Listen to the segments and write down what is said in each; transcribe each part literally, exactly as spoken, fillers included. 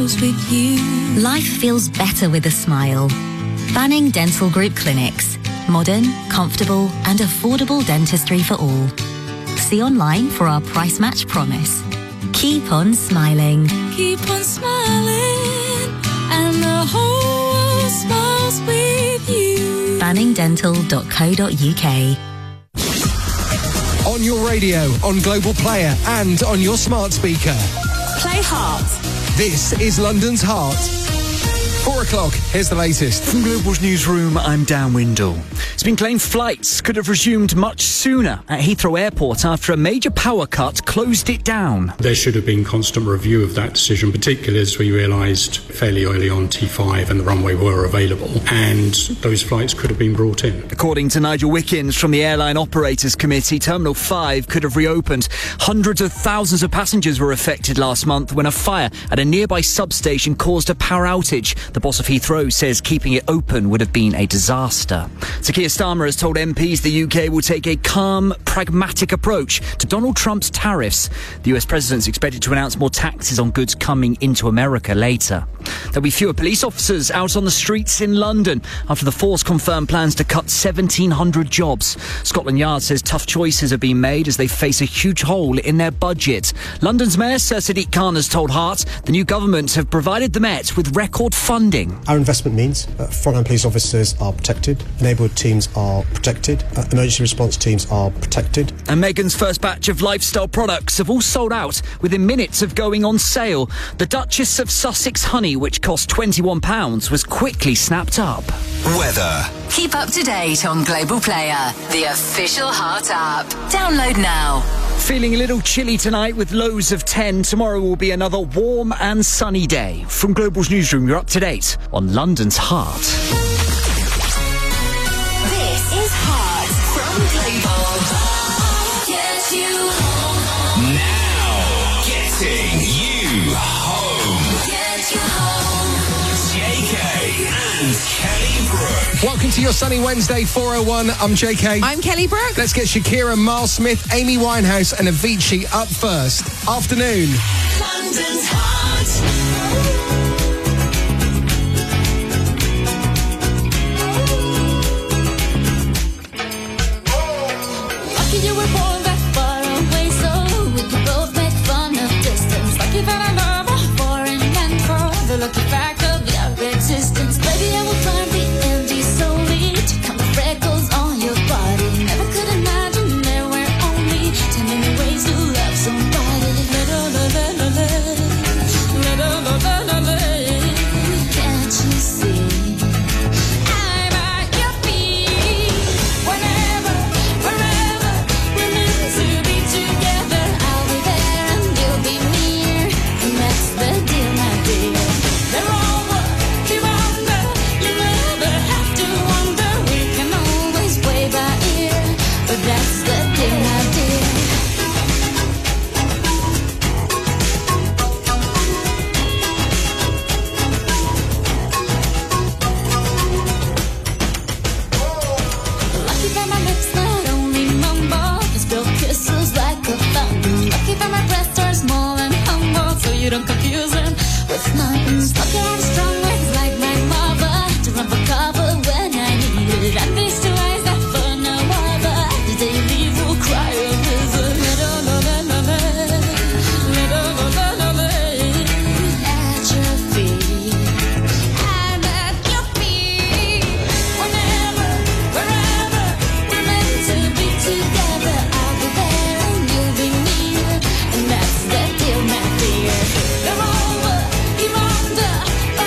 smiles with you. Life feels better with a smile. Banning Dental Group Clinics. Modern, comfortable and affordable dentistry for all. See online for our price match promise. Keep on smiling. Keep on smiling, and the whole world smiles with you. banning dental dot co dot uk. On your radio, on Global Player and on your smart speaker. Play Heart. This is London's Heart. Four o'clock, here's the latest. From Global's newsroom, I'm Dan Windle. It's been claimed flights could have resumed much sooner at Heathrow Airport after a major power cut closed it down. There should have been constant review of that decision, particularly as we realised fairly early on T five and the runway were available, and those flights could have been brought in. According to Nigel Wickens from the Airline Operators Committee, Terminal five could have reopened. Hundreds of thousands of passengers were affected last month when a fire at a nearby substation caused a power outage. The boss of Heathrow says keeping it open would have been a disaster. Sir Keir Starmer has told M Ps the U K will take a calm, pragmatic approach to Donald Trump's tariffs. The U S president's expected to announce more taxes on goods coming into America later. There'll be fewer police officers out on the streets in London after the force confirmed plans to cut seventeen hundred jobs. Scotland Yard says tough choices are being made as they face a huge hole in their budget. London's Mayor Sir Sadiq Khan has told Heart the new government have provided the Met with record funding. Our investment means uh, frontline police officers are protected, enabled teams are protected, uh, emergency response teams are protected. And Meghan's first batch of lifestyle products have all sold out within minutes of going on sale. The Duchess of Sussex honey, which cost twenty-one pounds, was quickly snapped up. Weather. Keep up to date on Global Player, the official Heart app. Download now. Feeling a little chilly tonight with lows of ten. Tomorrow will be another warm and sunny day. From Global's newsroom, you're up to date on London's Heart. This is Heart from Global. Get you home. Now, getting you home. Get you home. J K and Kelly Brook. Welcome to your sunny Wednesday, four oh one. I'm J K. I'm Kelly Brook. Let's get Shakira, Miles Smith, Amy Winehouse and Avicii up first. Afternoon. London's Heart. Lucky you were born that far away, so we could both make fun of distance. Lucky that I love a foreign and for the lucky fact of your existence. Baby, I will climb the empty slowly to count the freckles on your body. Never could imagine there were only ten million ways to love somebody. La la la la la la la la la la la. Can't you see? I'm at your feet. Whenever, wherever we're meant to be together, I'll be there and you'll be near, and that's the deal, my dear. They're over, you're under, you never have to wonder. We can always play by ear, but that's the deal, my dear. Lucky that my lips not only mumble, they spill kisses like a fountain. Lucky that my breasts are small and humble, so you don't confuse them with mountains. Lucky I'm strong legs like my mother, to run for cover when I need it. And these two eyes that for no other, the day you leave will cry a river. La la la la la, la la la la la. At your feet, I'm at your feet. Whenever, wherever we're meant to be together, I'll be there and you'll be near, and that's the deal, my dear. They're over, you're under,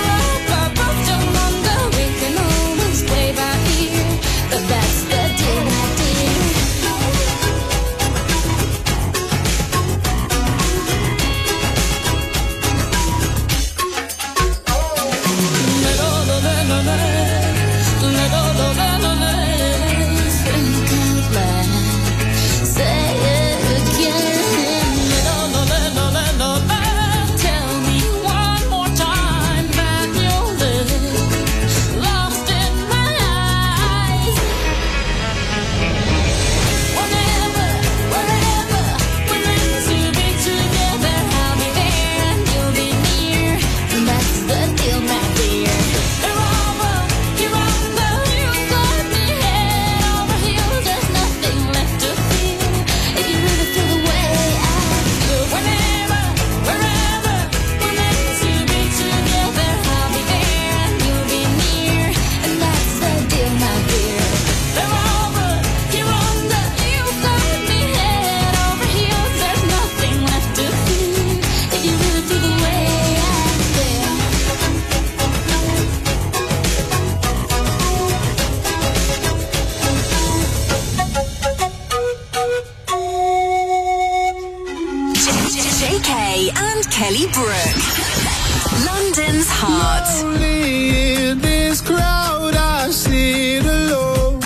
London's heart. Lonely in this crowd, I sit alone.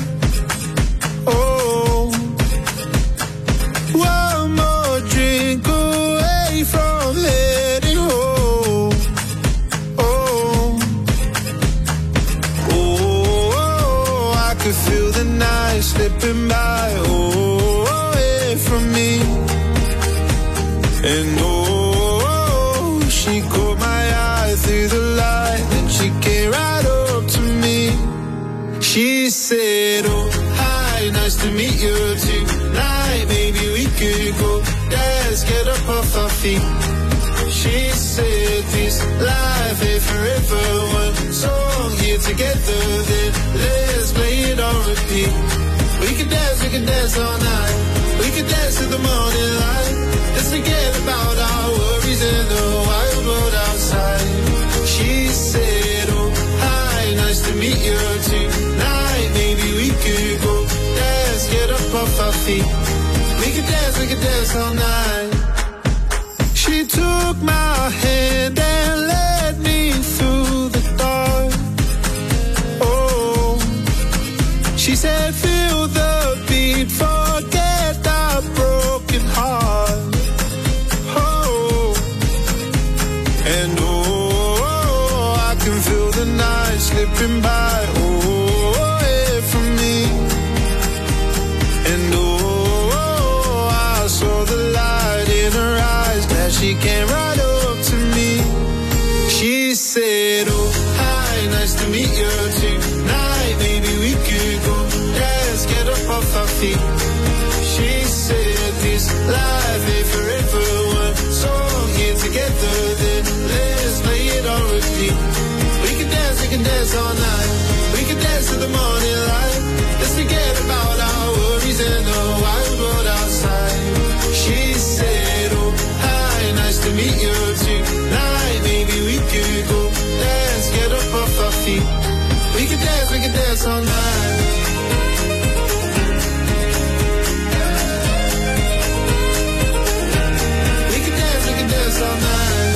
Oh, one more drink away from heading home. Oh, oh, I could feel the night slipping by. Oh, away from me. And oh, she caught my eye through the light, and she came right up to me. She said, oh, hi, nice to meet you tonight. Maybe we could go dance, get up off our feet. She said, this life ain't forever. One song here together, then let's play it on repeat. We can dance, we can dance all night. We can dance till the morning light. Let's forget about our worries in the wild world outside. She said, oh, hi, nice to meet you tonight. Maybe we could go dance, get up off our feet. We could dance, we could dance all night. She took my hand and led me through the dark. Oh, she said, feel the beat, forget our broken heart. Oh, and oh, I can feel the night slipping by. Oh, away from me. And oh, I saw the light in her eyes as she came right up to me. She said, oh, hi, nice to meet you tonight. Maybe we could go dance, get up off our feet. She said, this life ain't forever. One song here together, then let's play it on repeat. We can dance, we can dance all night. We can dance till the morning light. Let's forget about our worries and the wild world outside. She said, oh, hi, nice to meet you tonight. Maybe we could go dance, get up off our feet. We can dance, we can dance all night. We can dance, we can dance all night.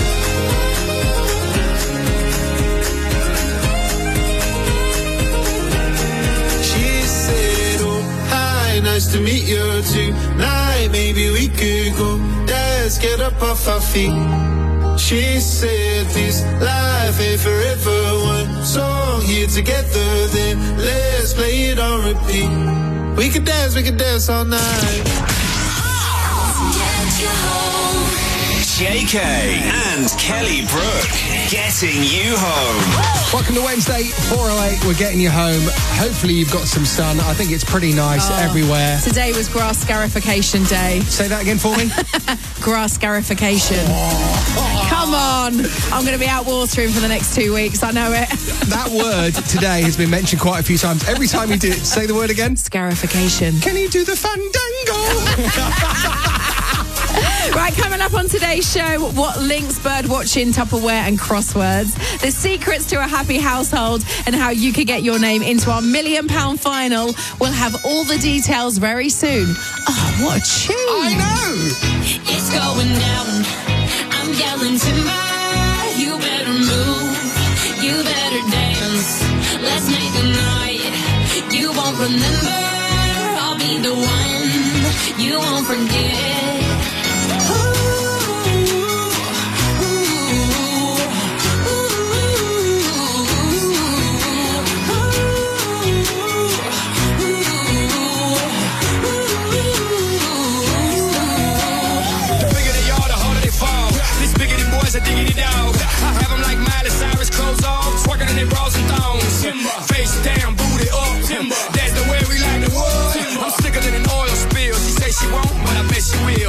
She said, oh, hi, nice to meet you tonight. Maybe we could go dance, get up off our feet. She said, this life ain't forever. One song here together, then let's play it on repeat. We can dance, we can dance all night. J K and Kelly Brook getting you home. Welcome to Wednesday, four oh eight. We're getting you home. Hopefully you've got some sun. I think it's pretty nice Oh, everywhere. Today was grass scarification day. Say that again for me. Grass scarification. Come on. I'm going to be out watering for the next two weeks. I know it. That word today has been mentioned quite a few times. Every time you do it, say the word again. Scarification. Can you do the fandango? Right, coming up on today's show, what links bird watching, Tupperware and crosswords, the secrets to a happy household, and how you could get your name into our million pound final. We'll have all the details very soon. Oh, what a tune. I know. It's going down. I'm yelling timber. You better move. You better dance. Let's make a night you won't remember. I'll be the one you won't forget. A diggity dog. I have them like Miley Cyrus, clothes off, twerking in their bras and thongs. Timber. Face down, booty up. Timber. That's the way we like the world. I'm sicker than an oil spill. She say she won't, but I bet she will.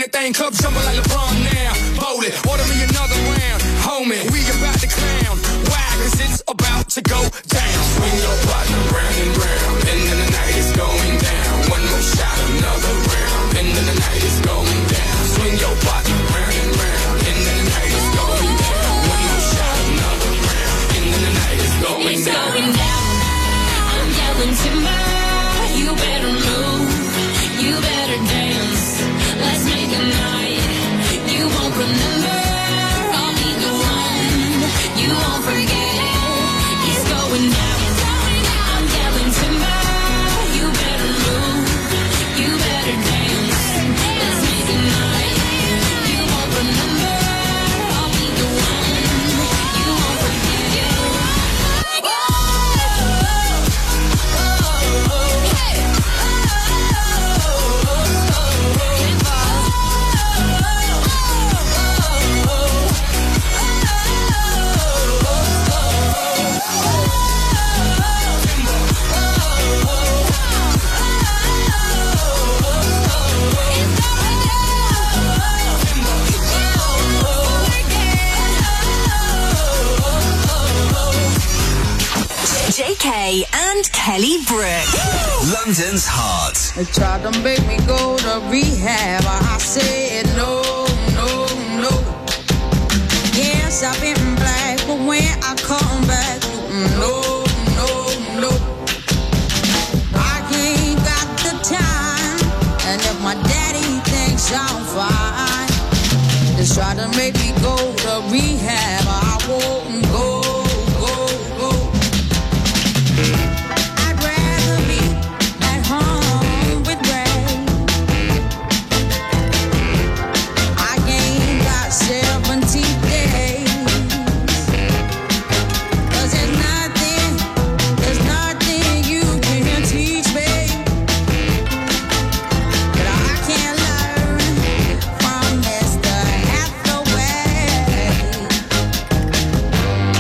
everything club jumble like LeBron now. Bowl it, order me another round. Homie, we about to clown. Why? Cause it's about to go down. Swing your partner round and round. End of the night is going down. One more shot, another round. End of the night is going down. Swing your partner round and round. End of the night is going down. One more shot, another round. End of the night is going It's down. going down. I'm yelling timber. You better move. You better dance. Let's make a night. You won't remember. I'll be the one. You won't forget. It's going down. I'm yelling timber. You better move. You better dance. Let's make a night. You won't remember. I'll be the one. You won't forget. J K and Kelly Brook. London's heart. They tried to make me go to rehab. I said no, no, no. Yes, I've been black, but when I come back, no, no, no. I ain't got the time, and if my daddy thinks I'm fine, they try to make me go to rehab. I won't go. I'd rather be at home with Ray. I gained about seventy days. 'Cause there's nothing, there's nothing you can teach me that I can't learn from Mister Hathaway.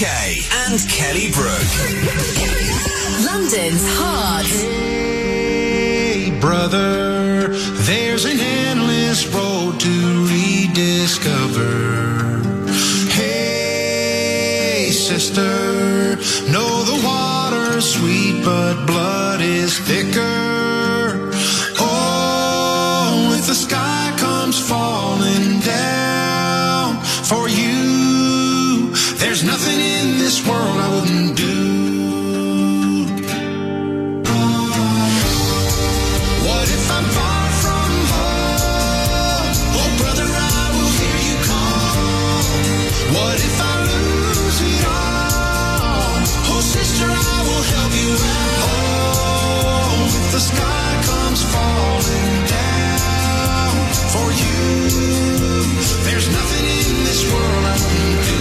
Kay and Kelly Brook. London's heart. Hey, brother, there's an endless road to rediscover. Hey, sister, know the water's sweet, but blood is thicker. Oh, if the sky comes falling down for you, there's nothing in this world I wouldn't do. What if I'm far from home? Oh, brother, I will hear you call. What if I lose it all? Oh, sister, I will help you out. Oh, if the sky comes falling down for you, there's nothing in this world I wouldn't do.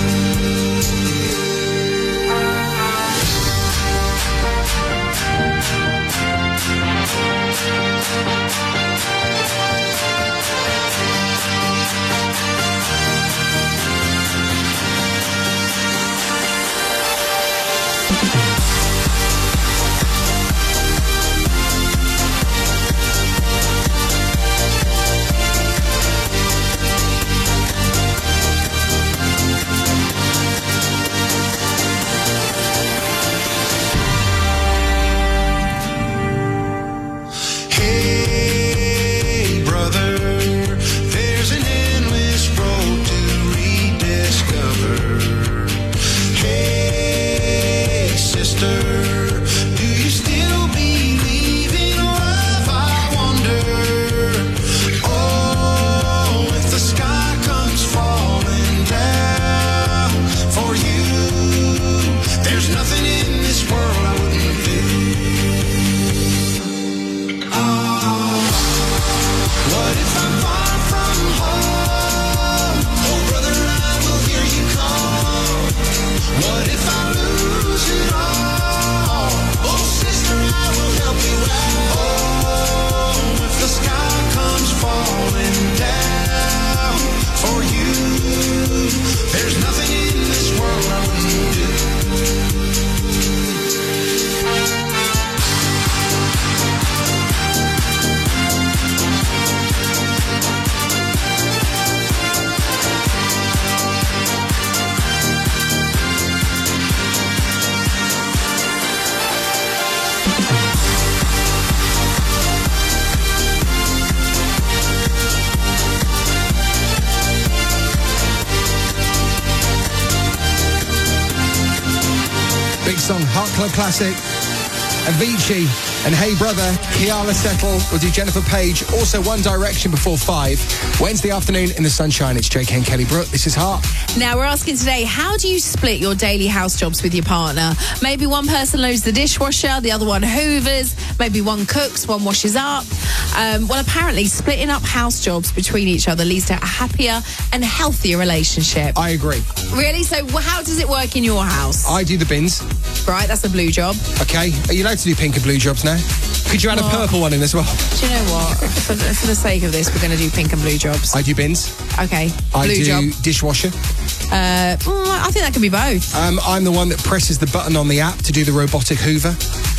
Hey, brother, there's an endless road to rediscover. Hey, sister, do you still believe in love, I wonder? Oh, if the sky comes falling down for you, there's nothing in this world I wouldn't do. What if I'm far from home? Oh, brother, I will hear you call. What if I lose it all? Oh, sister, I will help you out. Oh, if the sky comes falling down for you, there's nothing in this world I wouldn't do. Big song, Heart Club classic. Avicii and Hey Brother, Kiala Settle. We'll do Jennifer Page. Also One Direction before five. Wednesday afternoon in the sunshine. It's J K and Kelly Brook. This is Heart. Now, we're asking today, how do you split your daily house jobs with your partner? Maybe one person loads the dishwasher, the other one hoovers, maybe one cooks, one washes up. Um, well, apparently, splitting up house jobs between each other leads to a happier and healthier relationship. I agree. Really? So wh- how does it work in your house? I do the bins. Right, that's a blue job. Okay. Are you allowed to do pink and blue jobs now? Could you add What? a purple one in as well? Do you know what? For the, for the sake of this, we're going to do pink and blue jobs. I do bins. Okay. I Blue do job. dishwasher. Uh, mm, I think that can be both. Um, I'm the one that presses the button on the app to do the robotic hoover.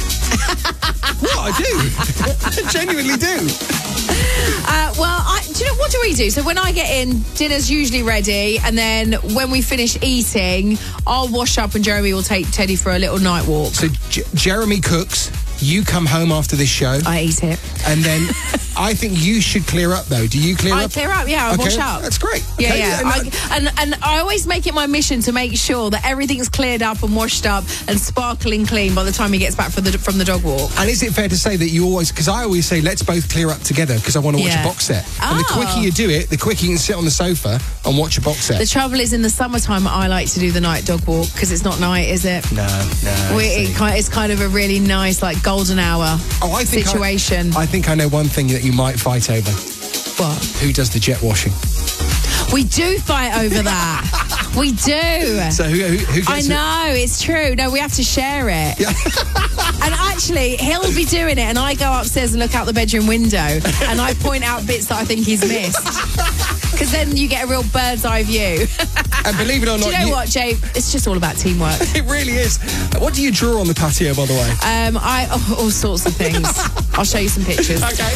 What? I do. I genuinely do. Uh, well, I, do you know what do we do? So when I get in, dinner's usually ready, and then when we finish eating, I'll wash up, and Jeremy will take Teddy for a little night walk. So J- Jeremy cooks. You come home after this show. I eat it. And then I think you should clear up, though. Do you clear I up? clear up, yeah, I Okay, wash up. That's great. Yeah, Okay, yeah. and I, that- and, and I always make it my mission to make sure that everything's cleared up and washed up and sparkling clean by the time he gets back from the, from the dog walk. And is it fair to say that you always, because I always say, let's both clear up together because I want to watch Yeah. a box set. And the Oh. quicker you do it, the quicker you can sit on the sofa and watch a box set. The trouble is, in the summertime, I like to do the night dog walk because it's not night, is it? no, no. We, it, ki- it's kind of a really nice, like, golden hour Oh, I think I- situation. I think I know one thing that you might fight over. What? Who does the jet washing? We do fight over that. We do. So who, who, who gets I it? know, it's true. No, we have to share it. Yeah. And actually, he'll be doing it, and I go upstairs and look out the bedroom window, and I point out bits that I think he's missed. Because then you get a real bird's eye view. And believe it or not... Do you know you... what, Jay? It's just all about teamwork. It really is. What do you draw on the patio, by the way? Um, I oh, all sorts of things. I'll show you some pictures. Okay.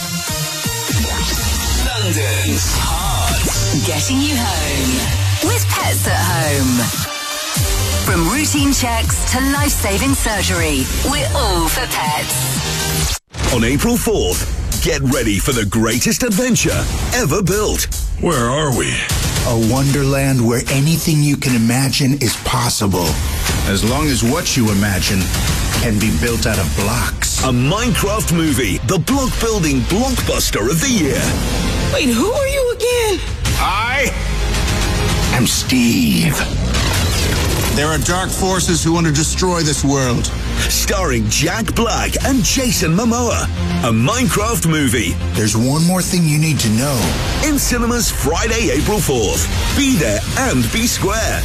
London's Heart. Getting you home with Pets at Home. From routine checks to life-saving surgery, we're all for pets. On April fourth, get ready for the greatest adventure ever built. Where are we? A wonderland where anything you can imagine is possible. As long as what you imagine can be built out of blocks. A Minecraft movie, the block-building blockbuster of the year. Wait, who are you again? I am Steve. There are dark forces who want to destroy this world. Starring Jack Black and Jason Momoa. A Minecraft movie. There's one more thing you need to know. In cinemas Friday, April fourth. Be there and be square.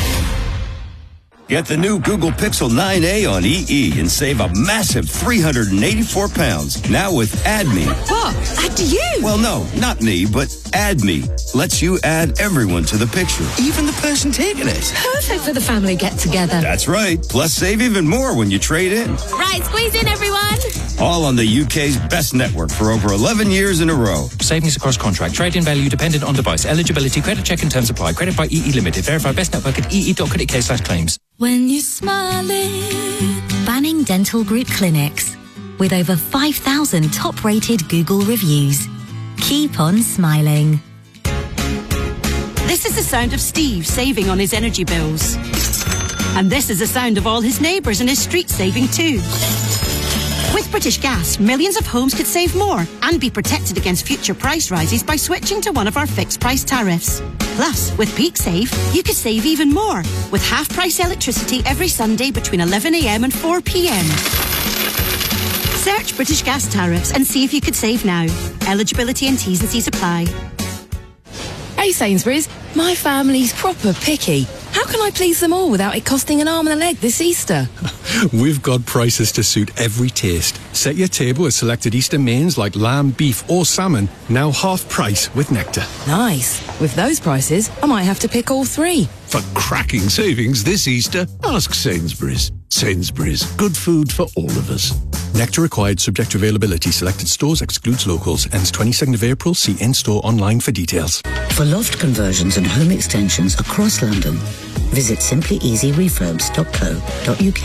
Get the new Google Pixel nine A on E E and save a massive three hundred eighty-four pounds. Now with Add Me. What? Add to you? Well, no, not me, but Add Me. Lets you add everyone to the picture, even the person taking it. Perfect for the family get-together. That's right. Plus, save even more when you trade in. Right, squeeze in, everyone. All on the U K's best network for over eleven years in a row. Savings across contract. Trade-in value dependent on device. Eligibility, credit check and terms apply. Credit by E E Limited. Verify best network at ee.co.uk slash claims. When you're smiling. Banning Dental Group Clinics. With over five thousand top-rated Google reviews. Keep on smiling. This is the sound of Steve saving on his energy bills. And this is the sound of all his neighbours and his street saving too. With British Gas, millions of homes could save more and be protected against future price rises by switching to one of our fixed price tariffs. Plus, with Peak Save, you could save even more with half-price electricity every Sunday between eleven a m and four p m. Search British Gas tariffs and see if you could save now. Eligibility and T's and C's apply. Hey Sainsbury's, my family's proper picky. How can I please them all without it costing an arm and a leg this Easter? We've got prices to suit every taste. Set your table with selected Easter mains like lamb, beef or salmon, now half price with Nectar. Nice. With those prices, I might have to pick all three. For cracking savings this Easter, ask Sainsbury's. Sainsbury's, good food for all of us. Nectar required, subject to availability. Selected stores, excludes locals. Ends twenty-second of April. See in-store online for details. For loft conversions and home extensions across London, visit simply easy refurbs dot co dot uk.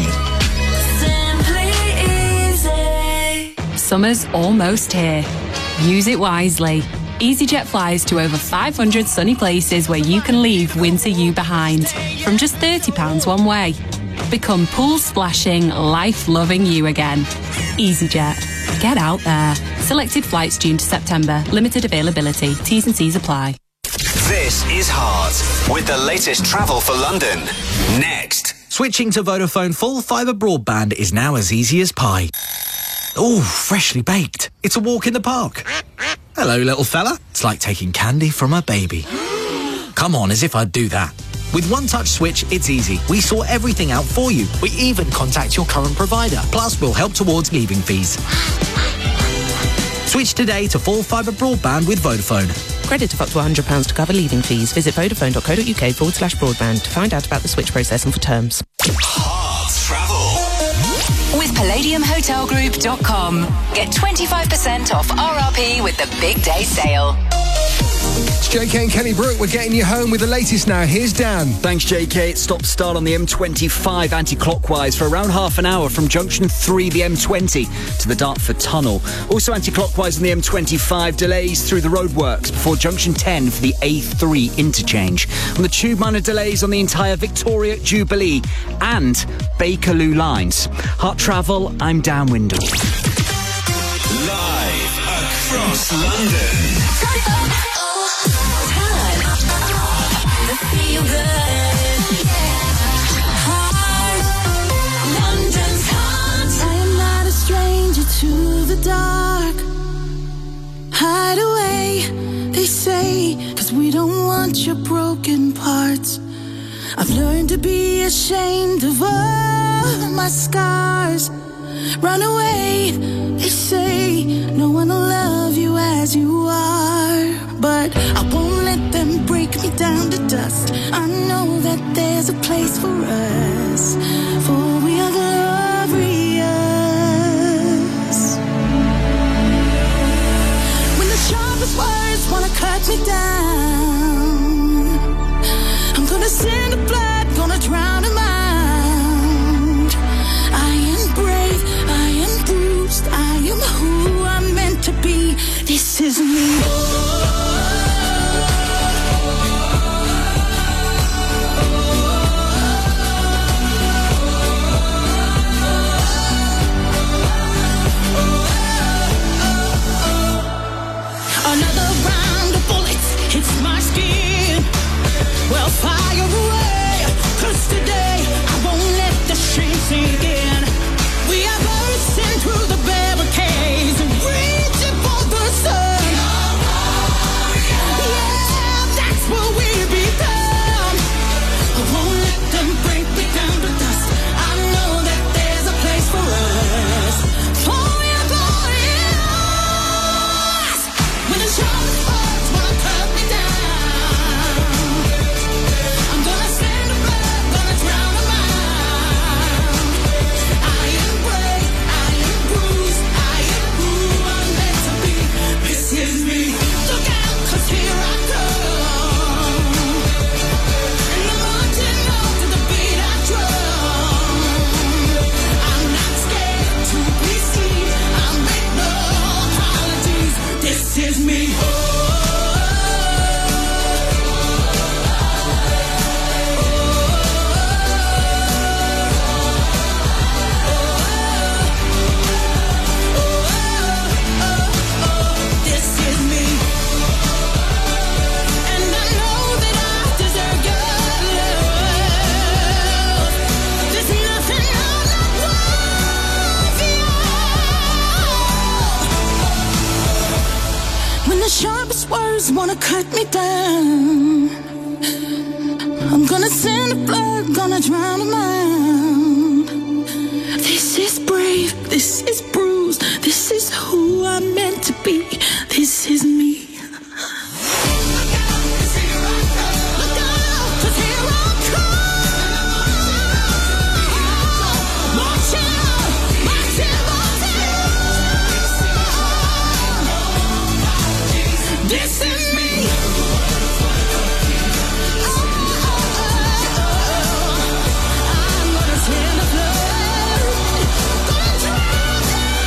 Simply Easy. Summer's almost here. Use it wisely. EasyJet flies to over five hundred sunny places where you can leave winter you behind from just thirty pounds one way. Become pool splashing, life-loving you again. EasyJet. Get out there. Selected flights June to September. Limited availability. T's and C's apply. This is Heart with the latest travel for London. Next. Switching to Vodafone full fibre broadband is now as easy as pie. Ooh, freshly baked. It's a walk in the park. Hello, little fella. It's like taking candy from a baby. Come on, as if I'd do that. With One Touch Switch, it's easy. We sort everything out for you. We even contact your current provider. Plus, we'll help towards leaving fees. Switch today to full fibre broadband with Vodafone. Credit of up to one hundred pounds to cover leaving fees. Visit vodafone.co.uk forward slash broadband to find out about the switch process and for terms. Heart Travel. With palladium hotel group dot com. Get twenty-five percent off R R P with the big day sale. It's J K and Kelly Brook. We're getting you home with the latest now. Here's Dan. Thanks, J K. It's stop-start on the M twenty-five anti-clockwise for around half an hour from junction three, the M twenty, to the Dartford Tunnel. Also anti-clockwise on the M twenty-five, delays through the roadworks before junction ten for the A three interchange. On the tube, minor delays on the entire Victoria, Jubilee and Bakerloo lines. Heart Travel, I'm Dan Windle. Live across London. Feel good. Heart, London's heart. I am not a stranger to the dark. Hide away, they say, 'cause we don't want your broken parts. I've learned to be ashamed of all my scars. run away. They say no one will love you as you are, but I won't let them break me down to dust. I know that there's a place for us, for we are glorious. When the sharpest words wanna cut me down, I'm gonna send a blood, gonna drown a mind. I am brave, I am bruised, I am who I'm meant to be. This is me. Another round of bullets hits my skin. Well, fire away, 'cause today I won't let the shame sink in. We are bursting through the barricades and reaching for the sun. Yeah, that's what we become. I won't let them break me down to dust. I know that there's a place for us, for we are glorious. When the sharpest words wanna cut me down, I'm gonna send a blood, gonna drown a mind. I am brave, I am bruised, I am who I'm meant to be. This is me. Look out, 'cause here I come. And I'm marching on to the beat I drum. I'm not scared to be seen. I make no apologies. This is me. This is me. And I know that I deserve your love. There's nothing I'm not worthy of. When the sharpest words wanna cut me down, I'm gonna send a blood, gonna drown a mind. This is brave, this is bruised, this is who I'm meant to be. This is me. Look out, 'cause here I come. Look out, 'cause here I come. Marching on, marching, marching. This is me. I'm gonna send a blood, gonna drown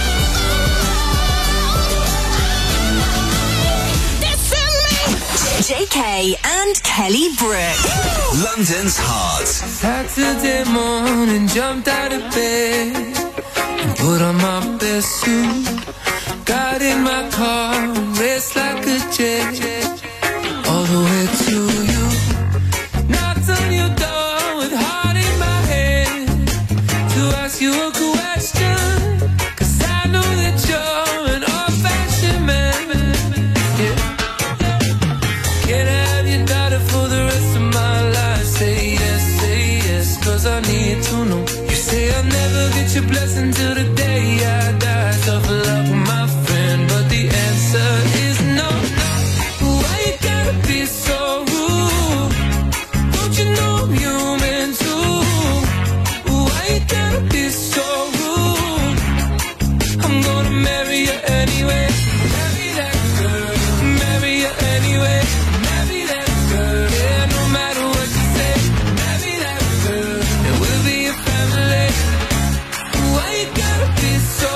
This is me. J K and Kelly Brook. London's heart. Saturday morning, jumped out of bed and put on my best suit. Got in my car and raced like a jet all the way to you. Knocked on your door with heart in my head to ask you a question, 'cause I know that you're an old-fashioned man. Yeah. Can I have your daughter for the rest of my life? Say yes, say yes, 'cause I need to know. You say I'll never get your blessing till the day I die. Tough luck, my friend, but the answer is no. Why you gotta be so rude? Don't you know I'm human too? Why you gotta be so rude? I'm gonna marry you anyway. Marry that girl. Marry you anyway. Marry that girl. Yeah, no matter what you say. Marry that girl. And we'll be a family. Why you gotta be so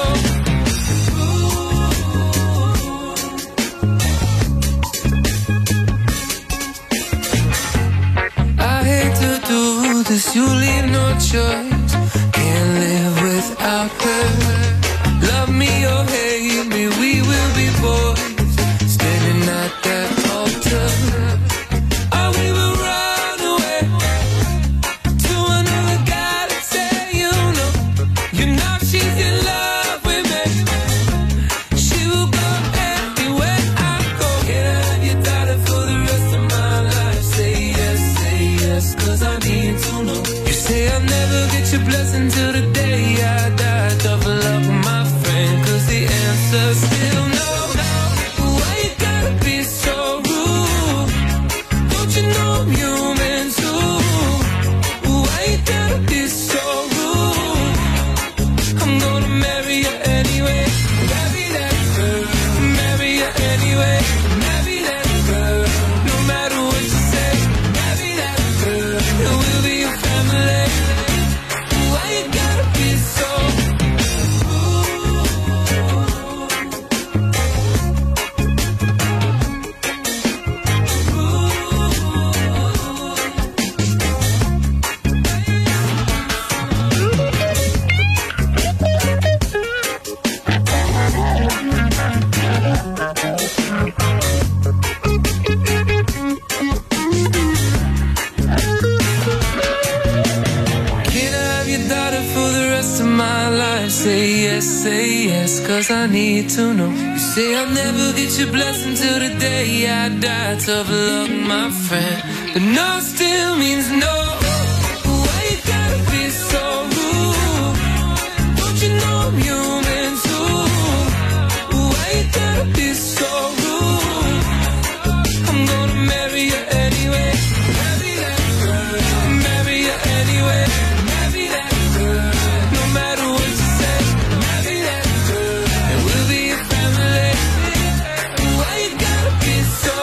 I hate to do this, you leave no choice. Can't live without her. Love me or hate me, we will be boys, standing at that altar. Or we will run away to another guy to say, you know, you know she's in love with me. She will go anywhere I go. Can I have your daughter for the rest of my life? Say yes, say yes, 'cause I need to know. You say I'll never get your blessing till the day I die. Tough love. your daughter for the rest of my life. Say yes, say yes, cause I need to know. You say I'll never get your blessing till the day I die. Tough luck, my friend, but no still means no. Why you gotta be so rude? Don't you know I'm human too? Why you gotta be so rude? I'm gonna marry you anyway. Marry that girl. Marry you anyway. Marry that girl. No matter what you say. Marry that girl. And we'll be a family. Why you gotta be so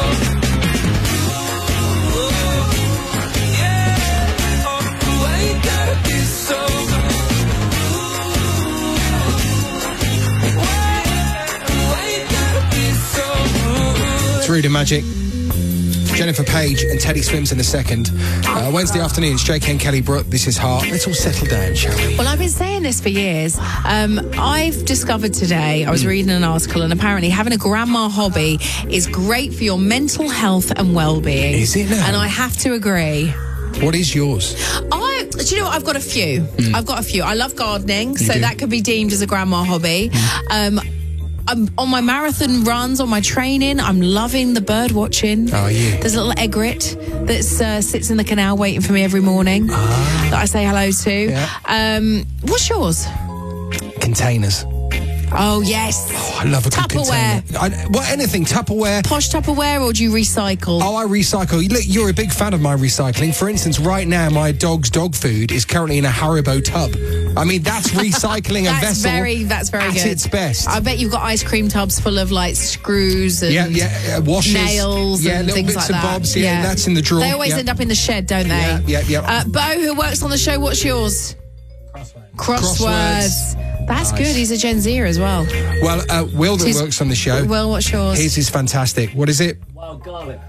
rude? Yeah. Oh, why you gotta be so rude? Why? Why you gotta be so rude? It's Rude and Magic. Jennifer Page and Teddy Swims in a second. Uh, Wednesday afternoon, it's J K and Kelly Brook. This is Heart. Let's all settle down, shall we? Well, I've been saying this for years. Um, I've discovered today, I was reading an article, and apparently having a grandma hobby is great for your mental health and well-being. Is it now? And I have to agree. What is yours? I, do you know what? I've got a few. Mm. I've got a few. I love gardening, so do? that could be deemed as a grandma hobby. Mm. Um, I'm on my marathon runs, on my training, I'm loving the bird watching. Oh, yeah. There's a little egret that uh, sits in the canal waiting for me every morning ah. that I say hello to. Yeah. Um, what's yours? Containers. Oh, yes. Oh, I love a good Tupperware. container. I, well, anything. Tupperware. Posh Tupperware, or do you recycle? Oh, I recycle. Look, you're a big fan of my recycling. For instance, right now, my dog's dog food is currently in a Haribo tub. I mean, that's recycling a that's vessel very, that's very at good. its best. I bet you've got ice cream tubs full of, like, screws and yeah, yeah, uh, washers, nails yeah, and little things bits like and that. bobs. Yeah, yeah, that's in the drawer. They always yeah. end up in the shed, don't they? Yeah, yeah, yeah. Uh, Bo, who works on the show, what's yours? Crosswords. Crosswords. Crosswords. That's Nice. good. He's a Gen Zer as well. Well, uh, Will that He's- works on the show. Will, what's yours? His is fantastic. What is it? Wild garlic.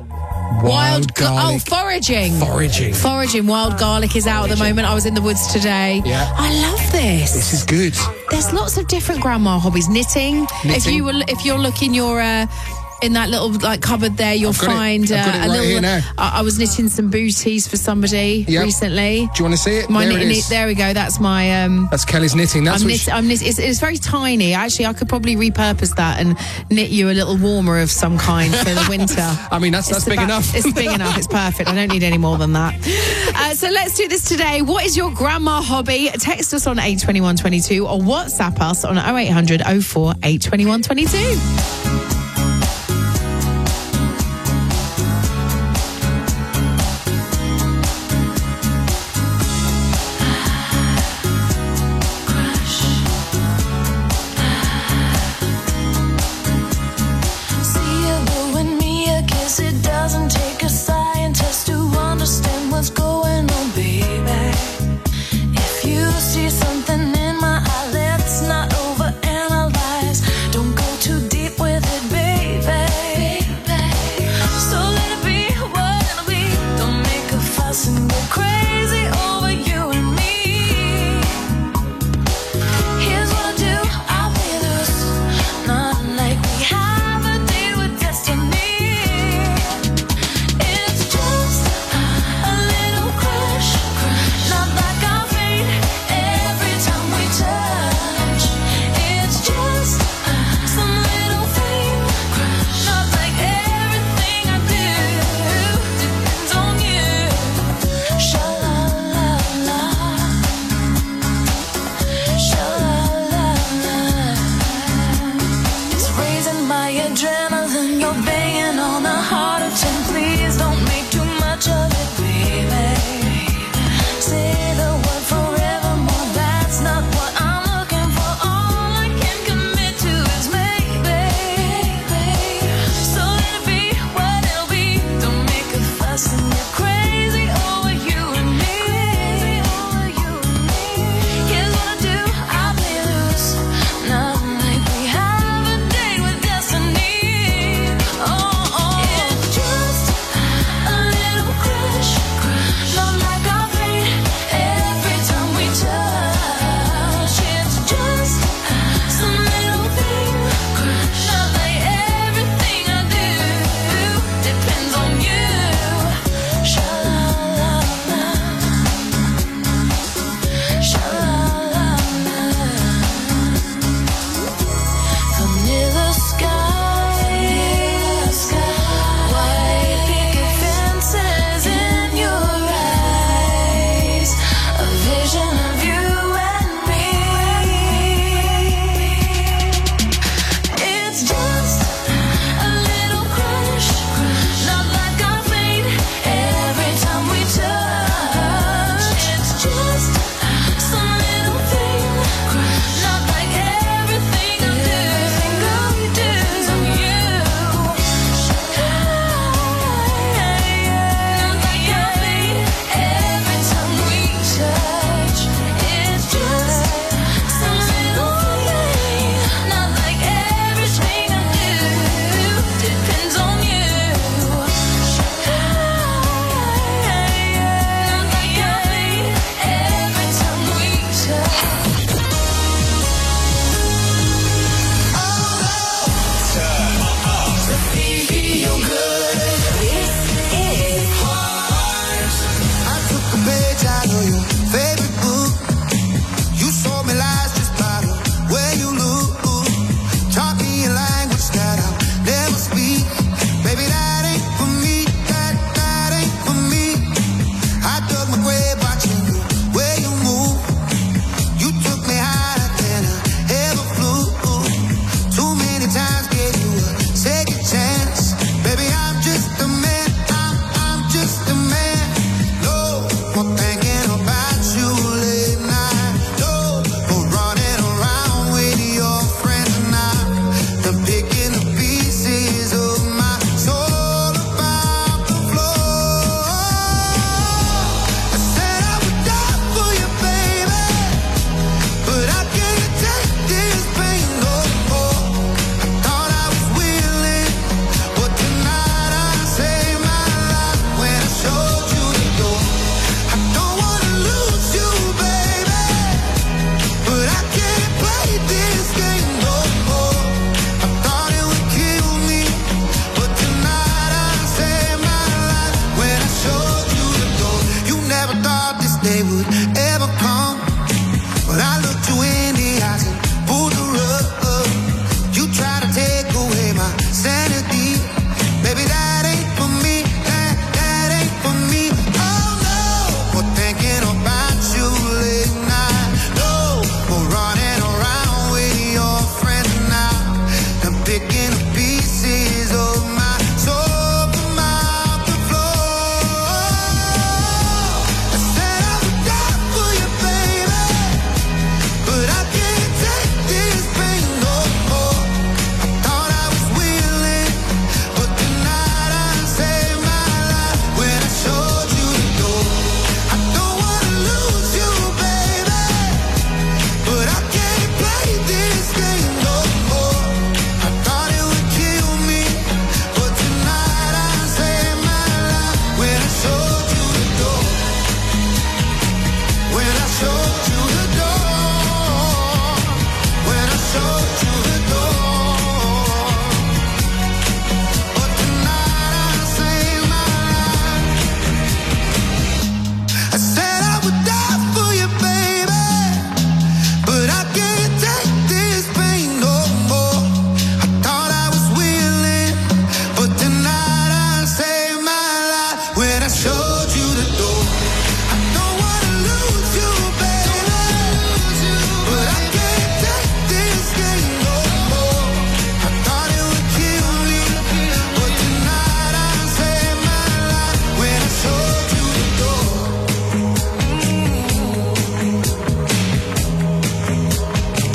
Wild ga- garlic. Oh, foraging. Foraging. Foraging. Wild garlic is out at the moment. I was in the woods today. Yeah. I love this. This is good. There's lots of different grandma hobbies. Knitting. If Knitting. you were, if you're looking your uh, in that little like cupboard there, you'll I've got it. find I've got uh, it a right little. here now. I, I was knitting some booties for somebody Yep. recently. Do you want to see it? My there it knitting. is. There we go. That's my. Um, That's Kelly's knitting. That's I'm what knit, she- I'm knit, it's, it's very tiny. Actually, I could probably repurpose that and knit you a little warmer of some kind for the winter. I mean, that's It's that's big about- enough. It's big enough. It's perfect. I don't need any more than that. Uh, so let's do this today. What is your grandma hobby? Text us on eight twenty-one twenty-two or WhatsApp us on oh eight hundred oh four eight twenty-one twenty-two. See you blowing me a kiss. It doesn't take a scientist to understand what's going on, baby. If you see something in my eye, let's not overanalyze. Don't go too deep with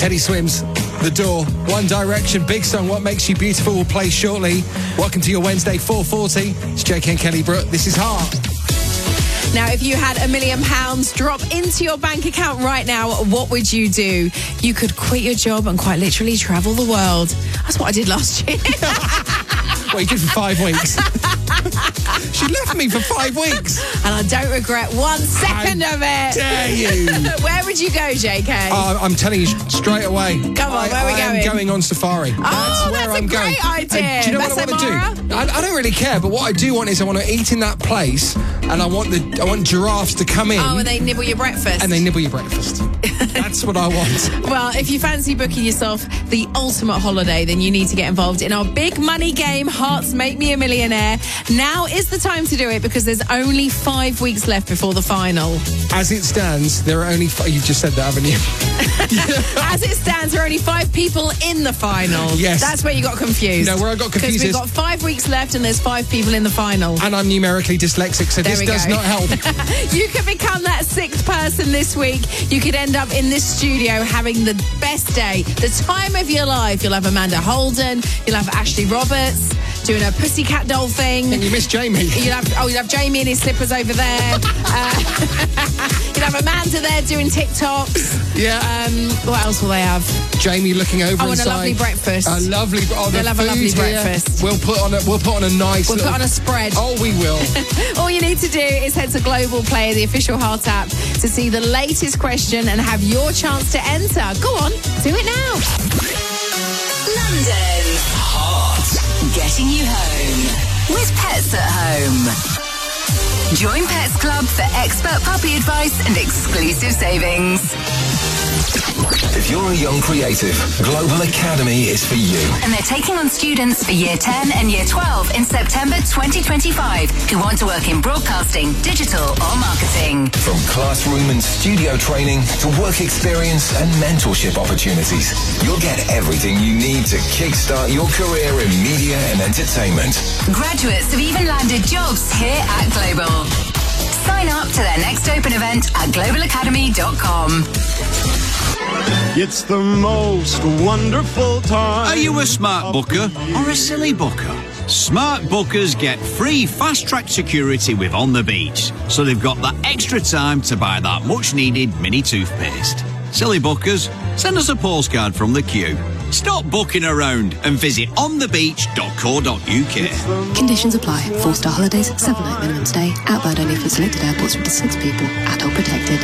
Teddy Swims, The Door, One Direction, big song, What Makes You Beautiful will play shortly. Welcome to your Wednesday, four forty. It's J K and Kelly Brook. This is Heart. Now, if you had a million pounds drop into your bank account right now, what would you do? You could quit your job and quite literally travel the world. That's what I did last year. What you did for five weeks? She left me for five weeks. And I don't regret one second How of it. dare you? Where would you go, J K? Uh, I'm telling you straight away. Come on, I, where are we I going? am going on safari. Oh, that's where that's a I'm great going. idea. And do you know what I want Masai to do? I, I don't really care, but what I do want is I want to eat in that place, and I want the I want giraffes to come in. Oh, and they nibble your breakfast. And they nibble your breakfast. That's what I want. Well, if you fancy booking yourself the ultimate holiday, then you need to get involved in our big money game, Hearts Make Me a Millionaire. Now is the time to do it because there's only five weeks left before the final. As it stands, there are only five. You've just said that, haven't you? As it stands, there are only five people in the final. Yes. That's where you got confused. No, where I got confused Because we've is- got five weeks left and there's five people in the final. And I'm numerically dyslexic, so There this we does go. not help. You could become that sixth person this week. You could end up in this studio having the best day, the time of your life. You'll have Amanda Holden, you'll have Ashley Roberts doing a pussycat doll thing. And you miss Jamie. You'll have, oh, you'll have Jamie in his slippers over there. uh, you'll have Amanda there doing TikToks. Yeah. Um, what else will they have? Jamie looking over Oh, and a inside. lovely breakfast. A lovely. Oh, the They'll have a food lovely here. breakfast. We'll put on a. We'll put on a nice. We'll little, put on a spread. Oh, we will. All you need to do is head to Global Player, the official Heart app, to see the latest question and have your chance to enter. Go on, do it now. London. Heart. Getting you home. With Pets at Home. Join Pets Club for expert puppy advice and exclusive savings. If you're a young creative, Global Academy is for you. And they're taking on students for Year ten and Year twelve in September twenty twenty-five who want to work in broadcasting, digital or marketing. From classroom and studio training to work experience and mentorship opportunities, you'll get everything you need to kickstart your career in media and entertainment. Graduates have even landed jobs here at Global. Sign up to their next open event at global academy dot com. It's the most wonderful time. Are you a smart booker or a silly booker? Smart bookers get free fast-track security with On the Beach, so they've got that extra time to buy that much-needed mini toothpaste. Silly bookers, send us a postcard from the queue. Stop booking around and visit on the beach dot co dot uk. Conditions apply. Four-star holidays, seven-night minimum stay. Outbound only for selected airports with the six people. Adult protected.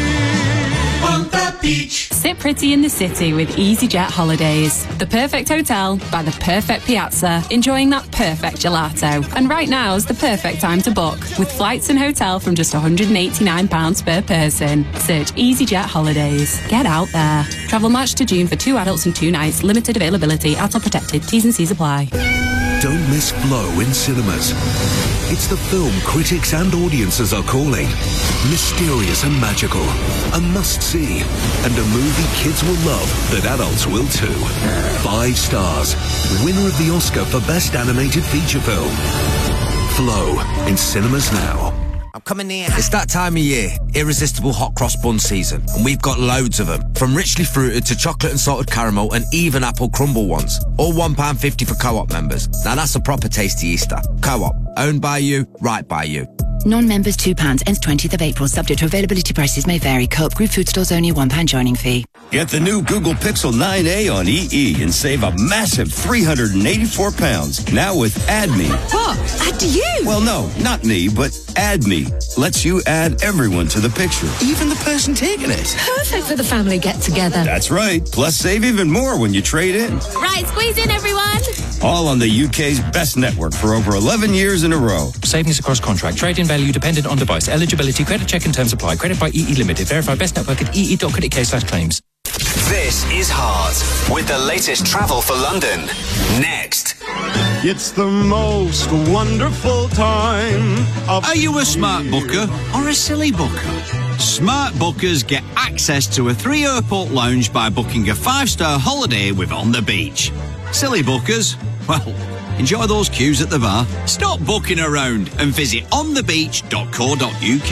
On the beach. Sit pretty in the city with EasyJet Holidays. The perfect hotel by the perfect piazza, enjoying that perfect gelato. And right now is the perfect time to book, with flights and hotel from just one hundred eighty-nine pounds per person. Search EasyJet Holidays. Get out there. Travel March to June for two adults and two nights. Limited availability. Adult protected. T's and C's apply. Don't miss Flow in cinemas. It's the film critics and audiences are calling mysterious and magical, a must-see, and a movie kids will love that adults will too. Five stars, winner of the Oscar for Best Animated Feature Film. Flow in cinemas now. I'm coming in. It's that time of year, irresistible hot cross bun season, and we've got loads of them. From richly fruited to chocolate and salted caramel and even apple crumble ones. All one pound fifty for Co-op members. Now that's a proper tasty Easter. Co-op, owned by you, right by you. Non-members two pounds, ends twentieth of April, subject to availability, prices may vary. Co-op Group Food Stores only, one pound joining fee. Get the new Google Pixel nine A on E E and save a massive three hundred eighty-four pounds. Now with Add Me. What? Add to you? Well, no, not me, but Add Me. Lets you add everyone to the picture, even the person taking it. Perfect for the family get-together. That's right. Plus, save even more when you trade in. Right, squeeze in, everyone. All on the U K's best network for over eleven years in a row. Savings across contract. Trade-in value dependent on device. Eligibility, credit check and terms apply. Credit by E E Limited. Verify best network at e e dot co dot u k slash claims. This is Heart with the latest travel for London. Next. It's the most wonderful time. Of Are you a smart booker or a silly booker? Smart bookers get access to a three-airport lounge by booking a five-star holiday with On the Beach. Silly bookers? Well, enjoy those queues at the bar. Stop booking around and visit on the beach dot co dot u k.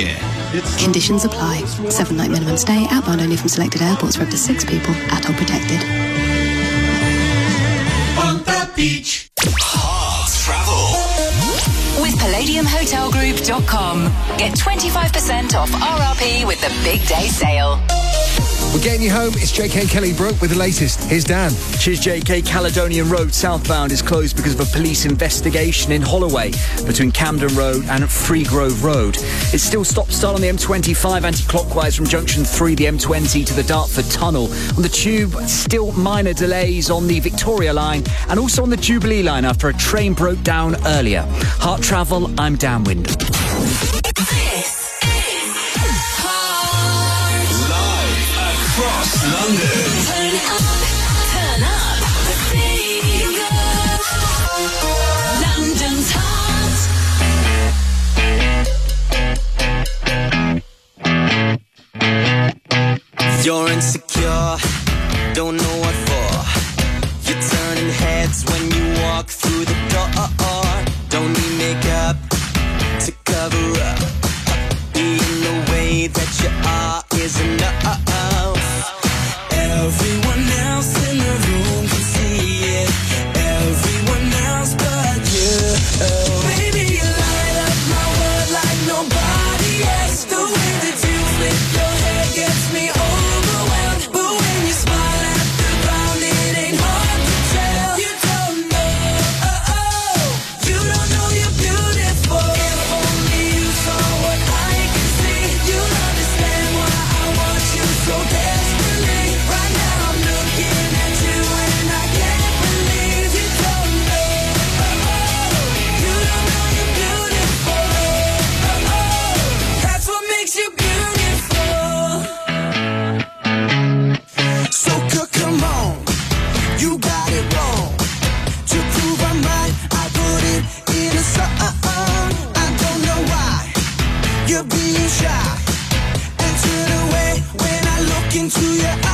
Conditions apply. Seven-night minimum stay, outbound only from selected airports for up to six people, atoll protected. On the beach. Hard travel. With palladium hotel group dot com. Get twenty-five percent off R R P with the big day sale. We're getting you home. It's J K Kelly Brook with the latest. Here's Dan. Cheers, J K. Caledonian Road southbound is closed because of a police investigation in Holloway between Camden Road and Free Grove Road. It's still stop-start on the M twenty-five anti-clockwise from Junction three, the M twenty to the Dartford Tunnel. On the Tube, still minor delays on the Victoria line and also on the Jubilee line after a train broke down earlier. Heart Travel, I'm Dan Wyndham. Across London. Turn up, turn up the speaker. London's heart. You're insecure, don't know what for. You're turning heads when you walk through the door. Don't need makeup to cover up. Being the way that you are is enough. Everyone else in the room can see it. Everyone else but you. Oh, baby, you light up my world like nobody else. The way that you flip your hair gets me overwhelmed. But when you smile at the ground, it ain't hard to tell. You don't know, oh, oh. You don't know you're beautiful. If only you saw what I can see, you'll understand why I want you so desperately. Right now I'm looking at you and I can't believe you don't know, oh, oh. You don't know you're beautiful, oh, oh. That's what makes you beautiful. So c- come on, you got it wrong. To prove I'm right, I put it in a song. I don't know why you're being shy and turn away when I look into your eyes.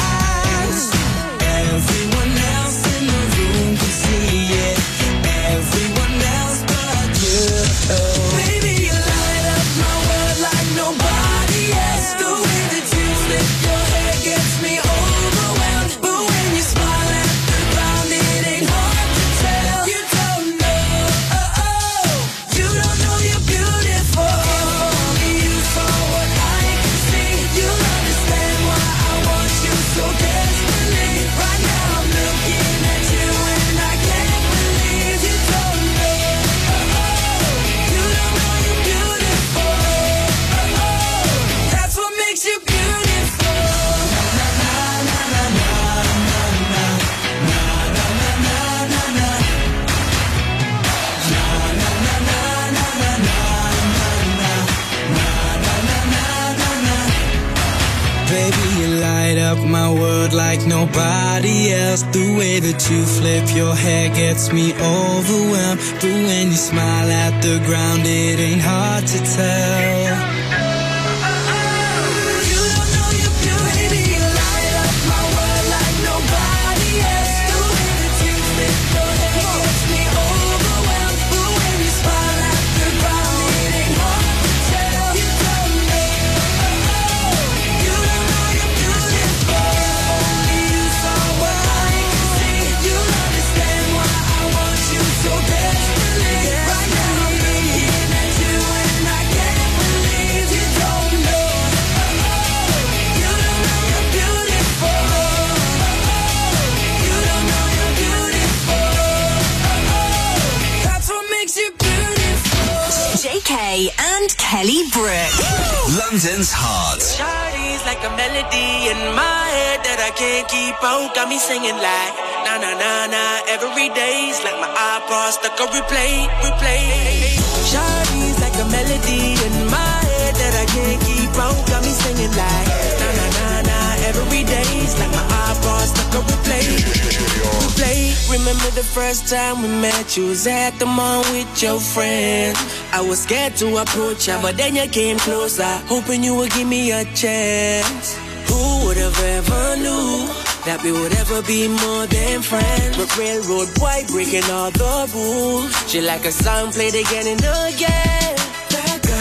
Everyone else in the room can see it. Everyone else but you. Oh, baby, you light up my world like nobody else. The way that you flip your hair gets me overwhelmed. But when you smile at the ground, it ain't hard to tell. You don't know, oh, oh. You don't know you're beautiful. If only you saw what I can see, you'll understand why I want you so desperately. Right now I'm looking at you and I can't believe you don't know, oh, oh. You don't know you're beautiful, oh, oh. That's what makes you beautiful. Na na na na na na na na na na na na. Na na na na na na na na na na na na. Baby, you light up my world like nobody else. The way that you flip your hair gets me overwhelmed. But when you smile at the ground, it ain't hard to tell. You don't know you're beautiful. Baby, you light up my world like nobody else. The way that you flip your hair gets me overwhelmed. But when you smile at the ground, it ain't hard to tell. You don't know, oh, oh. You don't know you're beautiful. Only you saw what I can see. You'll understand why I want you so desperately. Right now I'm looking at you and I can't believe you don't know, oh, oh. You don't know you're beautiful, oh, oh. You don't know you're beautiful, oh, oh. That's what makes you beautiful. J K and Kelly Brook. London's heart. Shawty's like a melody in my head that I can't keep out. Got me singing like na na na na every day's like my iPod stuck on replay, replay. Shawty's like a melody in my head that I can't keep out. Got me singing like na na na na every day's like my iPod stuck on replay, replay. Remember the first time we met? You was at the mall with your friends. I was scared to approach ya, but then you came closer, hoping you would give me a chance. Who would have ever knew that we would ever be more than friends? But railroad boy breaking all the rules. She like a song played again and again. That girl, like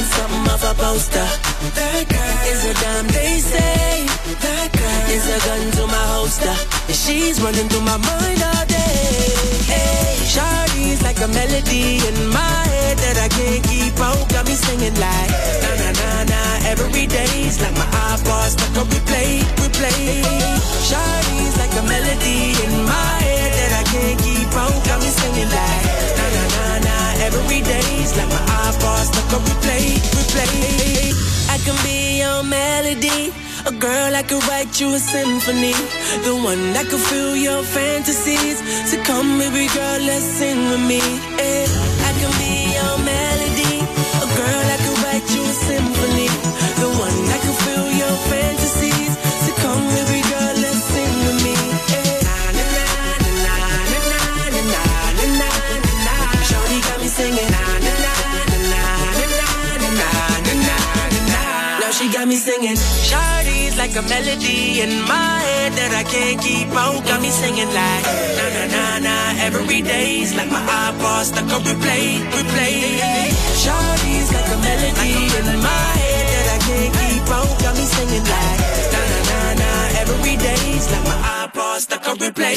something off a poster. That girl is a dime, they say. That girl is a gun to my holster. And she's running through my mind all day. Hey, Shawty's like a melody in my head that I can't keep out. Got me singing like na na na na every day's like my iPod stuck on replay, replay. Shawty's like a melody in my head that I can't keep out. Got me singing like na na na na every day's like my iPod stuck on replay, replay. I can be your melody, a girl I could write you a symphony, the one that could fill your fantasies. So come, baby girl, let's sing with me. Yeah. I can be your melody, a girl I could write you a symphony, the one that could fill your fantasies. So come, baby girl, let's sing with me. Yeah. Na na na na na na na na na na na. Shawty got me singing. Na na na na na na na na na na. Now she got me singing. Shawty's like a melody in my head that I can't keep out. Got me singing like na na na na every day's like my iPod stuck on replay, replay. Shawty's like a melody in my head that I can't keep out. Got me singing like na na na na every day's like my iPod stuck on replay.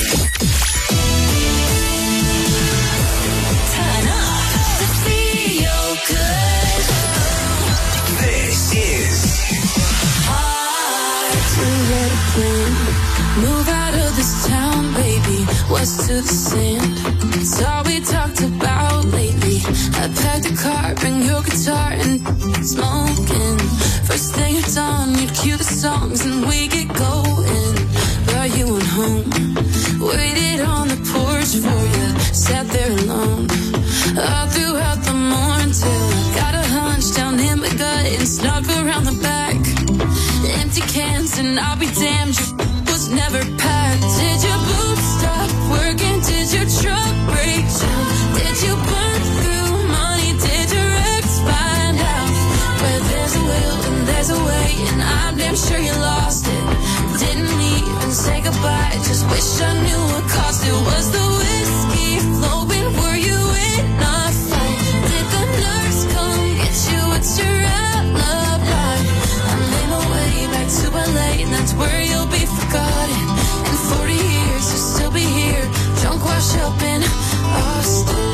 Turn up to feel good. This is Hard to let it win. Move out of this town, baby. What's to the sand? It's all we talked about lately. I packed a car, bring your guitar and smoking. First thing it's on, you'd cue the songs and we get going. But you went home, waited on the porch for you, sat there alone. All throughout the morning till I got a hunch down in my gut and snuck around the back. Empty cans and I'll be damned, your was never packed. Did your boots stop working? Did your truck break down? Did you burn through money? Did your ex find out? Where there's a will and there's a way, and I'm damn sure you lost it. Didn't even say goodbye, just wish I knew what cost it. Was the whiskey flowing? Were you in a fight? Did the nurse come get you? What's your alibi? I made my way back to L A, and that's where you'll be forgotten. In forty years, you'll still be here, drunk, wash up in Austin.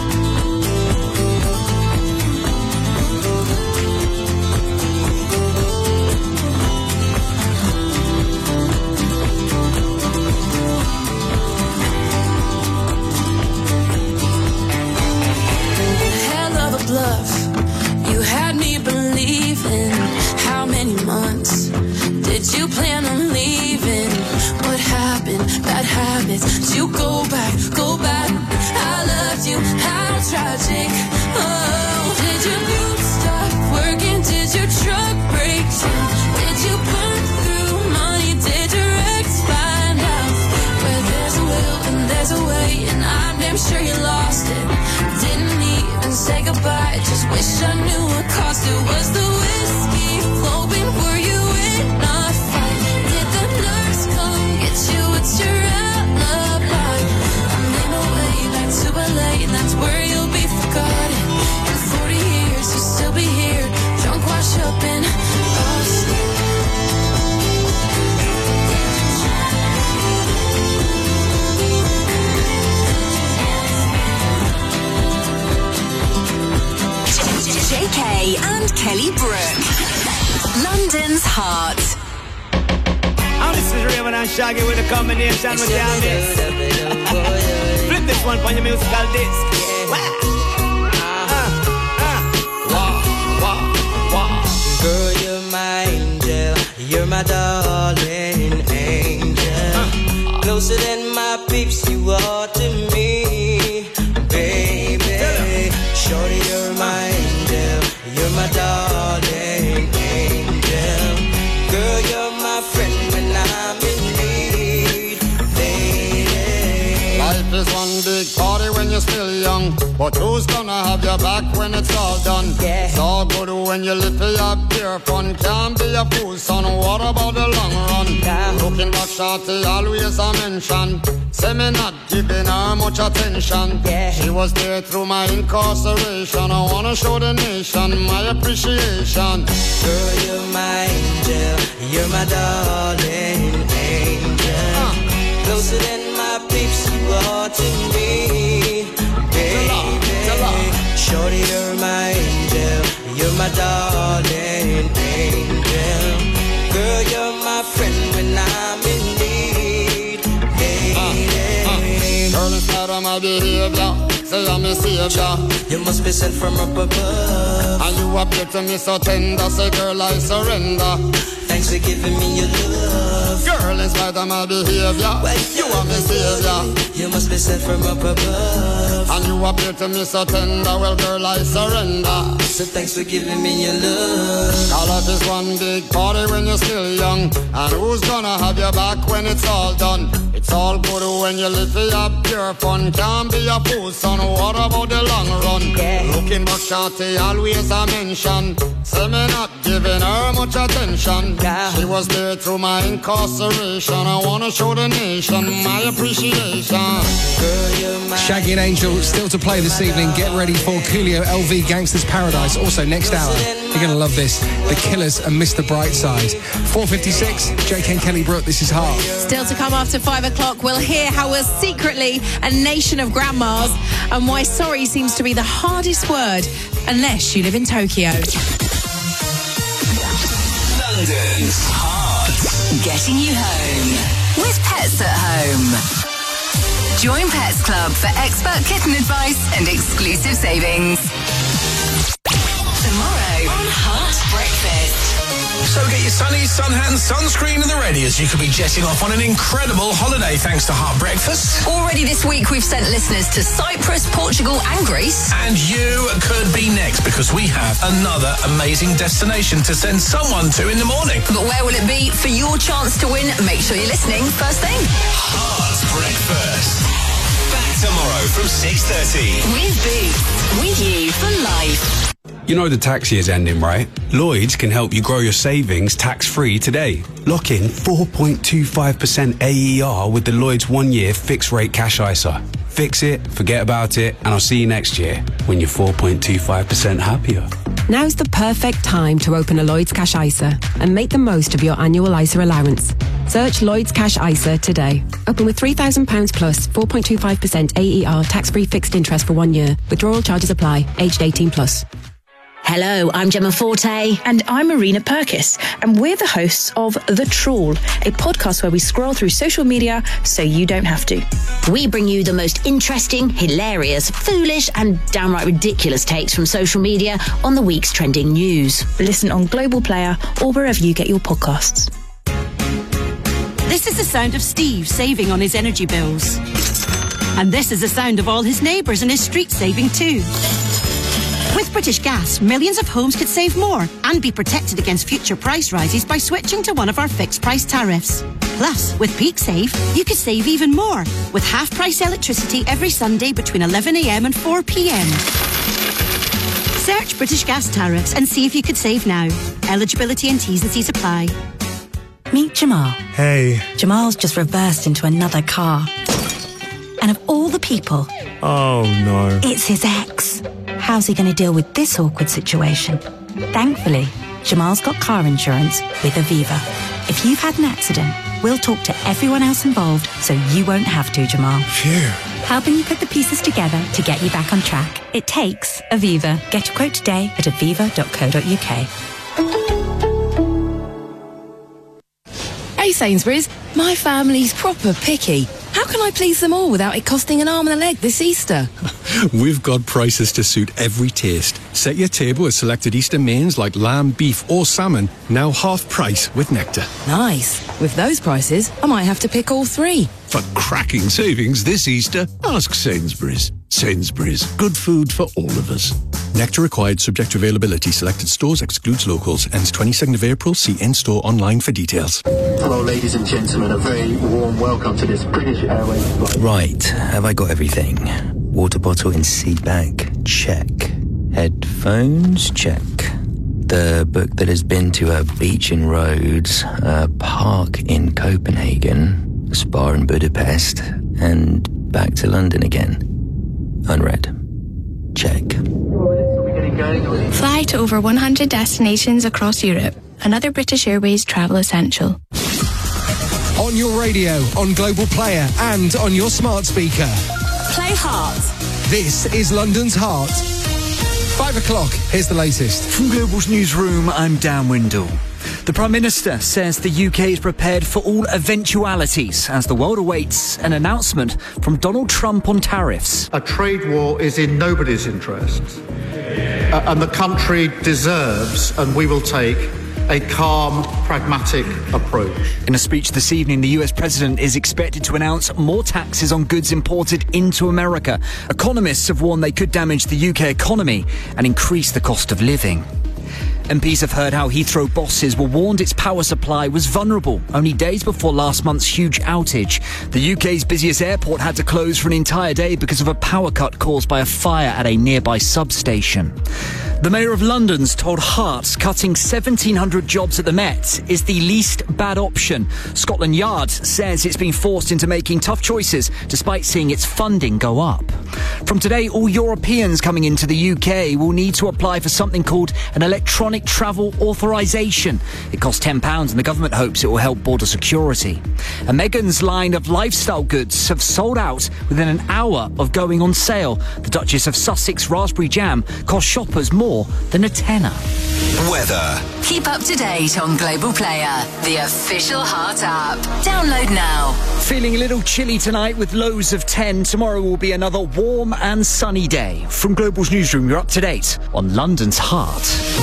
Hell of a bluff, you had me believing. How many months did you plan on leaving? What happened? Bad habits. Did you go back? Go back. I loved you. How tragic. Oh, did your group stop working? Did your truck break down? Did you burn through money? Did your ex find out? Where there's a will and there's a way, and I'm damn sure you lost it. Didn't even say goodbye, just wish I knew what cost it. Was the whiskey flowing? Were you in a fight? Did the nurse come get you? What's your alibi? I made my way back to L A, and that's where you'll be forgotten. In forty years, you'll still be here, drunk, wash up in Austin. J K and Kelly Brook. London's Heart. Oh, this is Raven and Shaggy with a combination with your miss. Flip this one on your musical disc. Wow. Uh, uh. Wow, wow, wow. Girl, you're my angel. You're my darling angel. Uh. Closer than my peeps, you are to me, baby. Shorty, you're my angel. You're my darling angel. Girl, you're my friend when I'm in need, lady. Life is one big party when you're still young, but who's gonna have your back when it's all done? Yeah. It's all good when you live for your pure fun. Can't be a fool, son. What about the long run? Yeah. Looking back back shorty always a mention. Say me not giving her much attention. Yeah. She was there through my incarceration. I wanna show the nation my appreciation. Girl, you're my angel. You're my darling angel. Uh. Closer than my peeps you are to me. Baby. Shorty, you're my angel. You're my darling angel. Girl, you're my friend when I'm in need. Hey, uh, uh. Girl, in spite of my behavior, say I'm a savior. You must be sent from up above. And you appear to me so tender. Say, girl, I surrender. Thanks for giving me your love. Girl, in spite of my behavior, well, you are my savior. You must be sent from up above. And you appear to me so tender. Well, girl, I surrender. So thanks for giving me your love. All of this one big party when you're still young. And who's gonna have your back when it's all done? It's all good when you live for your pure fun. Can't be a fool, son. What about the long run? Yeah. Looking back, shorty, always a mention. Say me not giving her much attention. Yeah. She was there through my incarceration. I wanna show the nation my appreciation. Girl, you're my Shaggy and Angel still to play this evening. Get ready for Coolio, L V, Gangsta's Paradise. Also next hour, you're gonna love this. The Killers and Mister Brightside. four fifty-six, J K and Kelly Brook, this is Heart. Still to come after five o'clock, we'll hear how we're secretly a nation of grandmas and why sorry seems to be the hardest word unless you live in Tokyo. London's Heart. Getting you home with Pets at Home. Join Pets Club for expert kitten advice and exclusive savings. Tomorrow on Heart Breakfast. So get your sunnies, sun hat and sunscreen in the ready as you could be jetting off on an incredible holiday thanks to Heart Breakfast. Already this week we've sent listeners to Cyprus, Portugal and Greece. And you could be next because we have another amazing destination to send someone to in the morning. But where will it be? For your chance to win, make sure you're listening first thing. Heart Breakfast. Back tomorrow from six thirty. With Boots. With you for life. You know the tax year's ending, right? Lloyds can help you grow your savings tax-free today. Lock in four point two five percent A E R with the Lloyds one-year fixed-rate cash I S A. Fix it, forget about it, and I'll see you next year when you're four point two five percent happier. Now's the perfect time to open a Lloyds Cash I S A and make the most of your annual I S A allowance. Search Lloyds Cash I S A today. Open with three thousand pounds plus, four point two five percent A E R tax-free fixed interest for one year. Withdrawal charges apply. Aged eighteen plus. Hello, I'm Gemma Forte. And I'm Marina Purkis. And we're the hosts of The Trawl, a podcast where we scroll through social media so you don't have to. We bring you the most interesting, hilarious, foolish and downright ridiculous takes from social media on the week's trending news. Listen on Global Player or wherever you get your podcasts. This is the sound of Steve saving on his energy bills. And this is the sound of all his neighbours and his street saving too. With British Gas, millions of homes could save more and be protected against future price rises by switching to one of our fixed price tariffs. Plus, with Peak Save, you could save even more with half price electricity every Sunday between eleven a m and four p m. Search British Gas tariffs and see if you could save now. Eligibility and T's and C's apply. Meet Jamal. Hey. Jamal's just reversed into another car. And of all the people... Oh, no. It's his ex. How's he going to deal with this awkward situation? Thankfully, Jamal's got car insurance with Aviva. If you've had an accident, we'll talk to everyone else involved so you won't have to, Jamal. Phew. Helping you put the pieces together to get you back on track. It takes Aviva. Get a quote today at aviva dot co dot uk. Hey Sainsbury's, my family's proper picky. How can I please them all without it costing an arm and a leg this Easter? We've got prices to suit every taste. Set your table with selected Easter mains like lamb, beef or salmon, now half price with Nectar. Nice. With those prices, I might have to pick all three. For cracking savings this Easter, ask Sainsbury's. Sainsbury's, good food for all of us. Nectar required, subject to availability. Selected stores, excludes locals. Ends twenty-second of April. See in-store online for details. Hello, ladies and gentlemen. A very warm welcome to this British Airways flight. Right, have I got everything? Water bottle in seat back? Check. Headphones? Check. the book that has been to a beach in Rhodes, a park in Copenhagen, a spa in Budapest, and back to London again. Unread. Check. Fly to over one hundred destinations across Europe. Another British Airways travel essential. On your radio, on Global Player, and on your smart speaker. Play Heart. This is London's Heart. Five o'clock, here's the latest. From Global's newsroom, I'm Dan Windle. The Prime Minister says the U K is prepared for all eventualities as the world awaits an announcement from Donald Trump on tariffs. A trade war is in nobody's interest, uh, and the country deserves, and we will take, a calm, pragmatic approach. In a speech this evening, the U S President is expected to announce more taxes on goods imported into America. Economists have warned they could damage the U K economy and increase the cost of living. M Ps have heard how Heathrow bosses were warned its power supply was vulnerable only days before last month's huge outage. The U K's busiest airport had to close for an entire day because of a power cut caused by a fire at a nearby substation. The Mayor of London's told Hearts cutting seventeen hundred jobs at the Met is the least bad option. Scotland Yard says it's been forced into making tough choices despite seeing its funding go up. From today, all Europeans coming into the U K will need to apply for something called an electronic travel authorisation. It costs ten pounds and the government hopes it will help border security. And Meghan's line of lifestyle goods have sold out within an hour of going on sale. The Duchess of Sussex raspberry jam cost shoppers more than a tenner. Weather. Keep up to date on Global Player, the official Heart app. Download now. Feeling a little chilly tonight with lows of ten. Tomorrow will be another warm and sunny day. From Global's newsroom, you're up to date on London's Heart.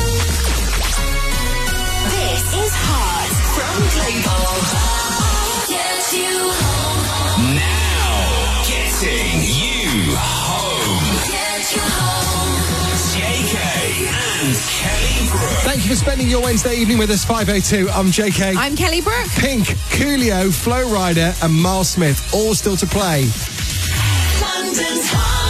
This is Heart from Global. Get you home. Now, getting you home. Get you home. J K and Kelly Brook. Thank you for spending your Wednesday evening with us. five oh two, I'm J K. I'm Kelly Brook. Pink, Coolio, Flo Rida and Miles Smith, all still to play. London's Heart.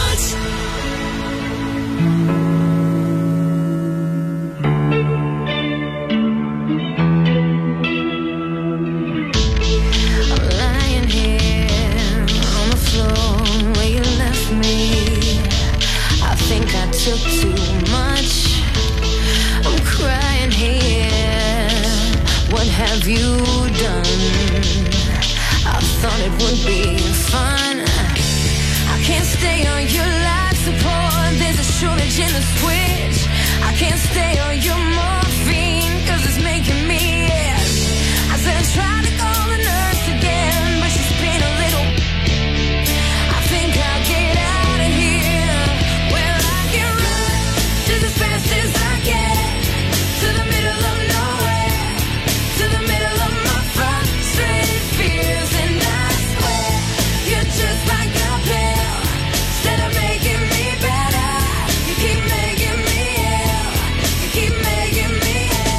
I'm lying here on the floor where you left me. I think I took too much. I'm crying here. What have you done? I thought it would be fun. I can't stay on your life support. There's a shortage in the switch. I can't stay on your morphine cause it's making me itch. I said I tried to call the nurse again, but she's been a little. I think I'll get out of here. Well, I can run just as fast as I can to the middle of nowhere, to the middle of my frustrated fears, and I swear you're just like a pill. Instead of making me better, you keep making me ill. You keep making me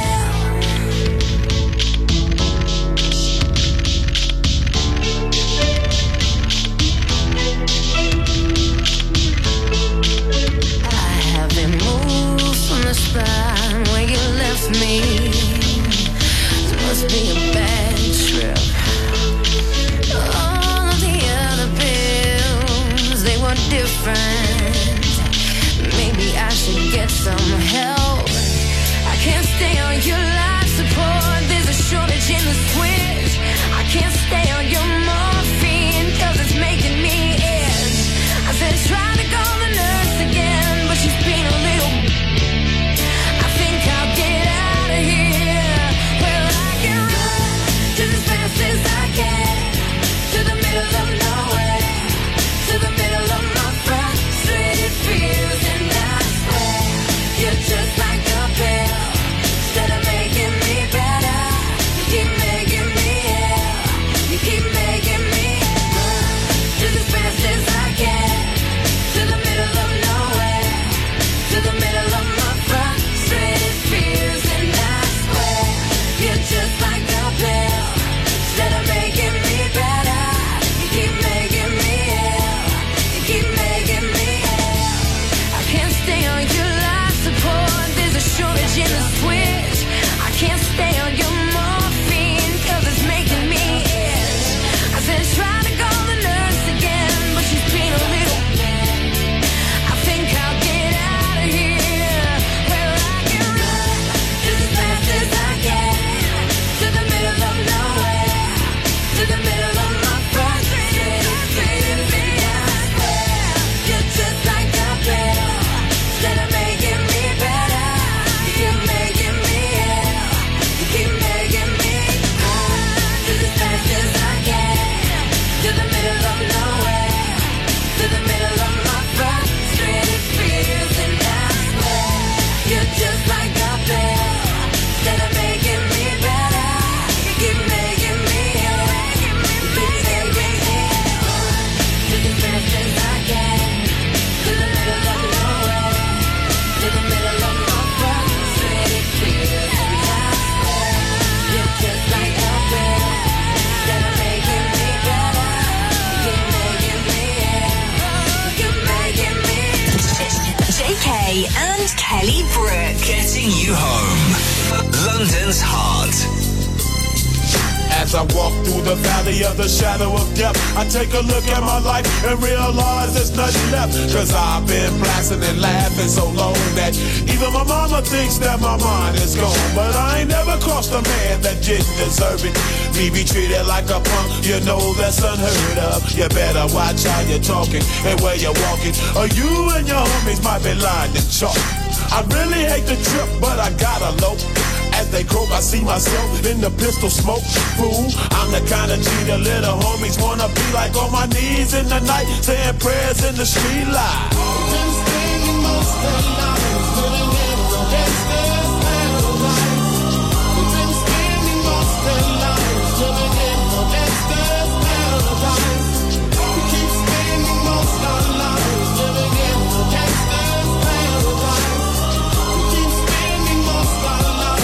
I haven't moved from the spot where you left me. It must be a bad trip. All of the other pills, they were different. Maybe I should get some help. I can't stay on your life support. There's a shortage in the switch. I can't stay on your morphine cause it's making me itch. I said try to call the nurse again, but she's been a little. I think I'll get out of here. Well, I can run just as fast as I can to the middle of nowhere, to the middle of my frustrated fears, and I swear you're just like a pill. Instead of making me better, you keep making me ill. You keep making me run just as fast as I can to the middle of nowhere, to the middle of my frustrated fears, and I swear you're just like a pill. Instead of making J and Kelly Brook. Getting you home. London's heart. As I walk through the valley of the shadow of death, I take a look at my life and realize there's nothing left. Cause I've been blasting and laughing so long that even my mama thinks that my mind is gone. But I ain't never crossed a man that didn't deserve it. Me be treated like a punk, you know that's unheard of. You better watch how you're talking and where you're walking, or you and your homies might be lying in chalk. I really hate the trip, but I gotta low. As they croak, I see myself in the pistol smoke. Fool, I'm the kind of G the little homies wanna be like, on my knees in the night, saying prayers in the street light. Been spending most of the night living in the gangster's paradise. We've been spending most of the night living in the gangster's paradise. We keep spending most of the night living in the gangster's paradise. We keep spending most of the night.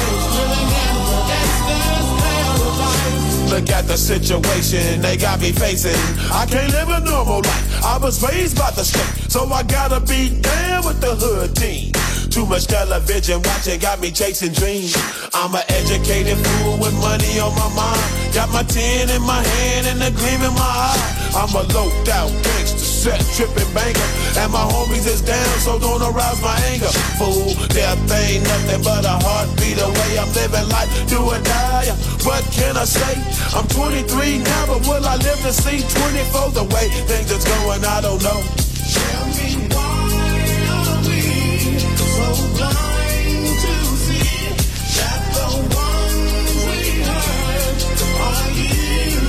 Look at the situation they got me facing. I can't live a normal life. I was raised by the state, so I gotta be down with the hood team. Too much television watching got me chasing dreams. I'm an educated fool with money on my mind. Got my tin in my hand and a gleam in my eye. I'm a loped out gangster, set tripping banker, and my homies is down, so don't arouse my anger. Fool, death ain't nothing but a heartbeat away. I'm living life, do or die. What can I say? I'm twenty-three now, but will I live to see twenty-four? The way things is going, I don't know. Tell me why are we so blind to see that the ones we hurt are here